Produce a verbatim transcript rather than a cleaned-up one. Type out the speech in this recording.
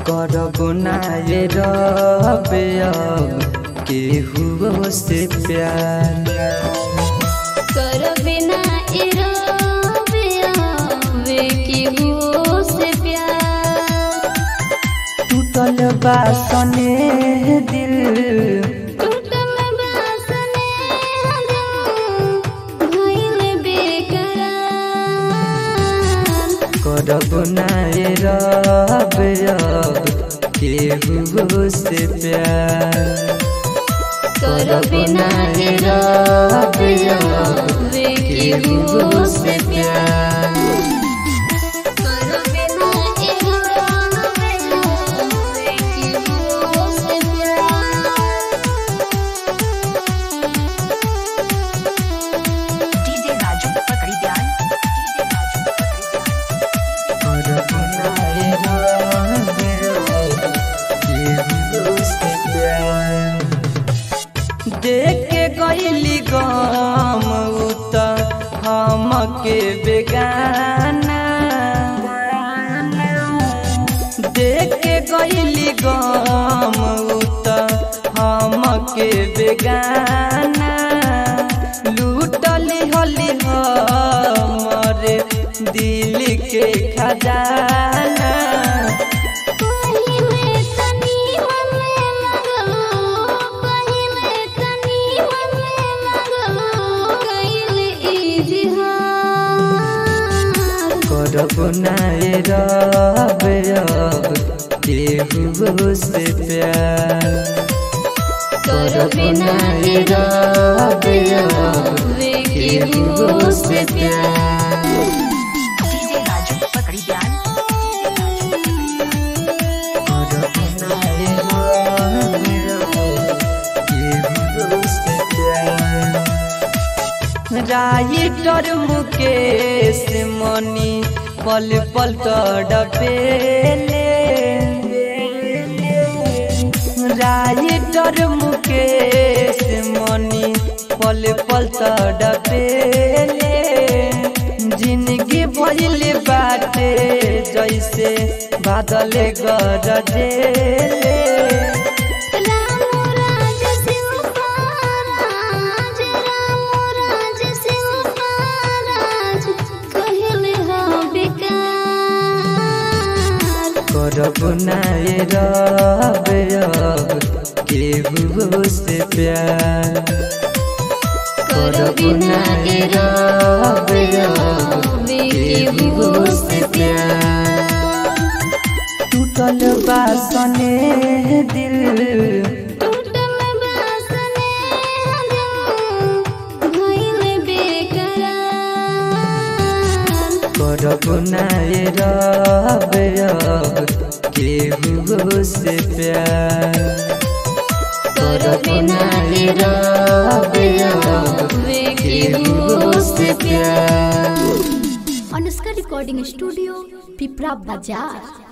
करबो ना ये रब अब केहू से प्यार करबे ना ये रब अब केहू से प्यार टूटल बासने दिल टूटल बासने दिल भइल बेकरार करबो ना ये रब अब केहू से प्यार करबे ना ये रब अब केहू से प्यार करबे ना ये रब अब केहू से प्यार डीजे राजू पकड़ी ध्यान करबो ना ये रब केहू से प्यार देख के गईली गम उत हमके बेगाना देख के गईली गम उत हमके बेगाना लूटली हली हमरे दिल के खजाना करबो ना ये रब अब केहू से प्यार करबो ना ये रब अब केहू से प्यार डीजे राजू पकड़ी ध्यान करबो ना ये रब अब केहू से प्यार राइटर मुकेश मनी पल पल तड़पेले राइटर मुकेश मनी पल पल तड़पेले जिंदगी भइल बाटे जैसे बादल गरजेले करबो ना ये रब अब केहू से प्यार करबो ना ये रब अब केहू से प्यार टूटल बासने दिल टूटल बासने दिल भइल बेकरार करबो ना ये रब अब केहू से प्यार करबो ना ये रब अब केहू से प्यार। अनुष्का रिकॉर्डिंग स्टूडियो पिपरा बाजार।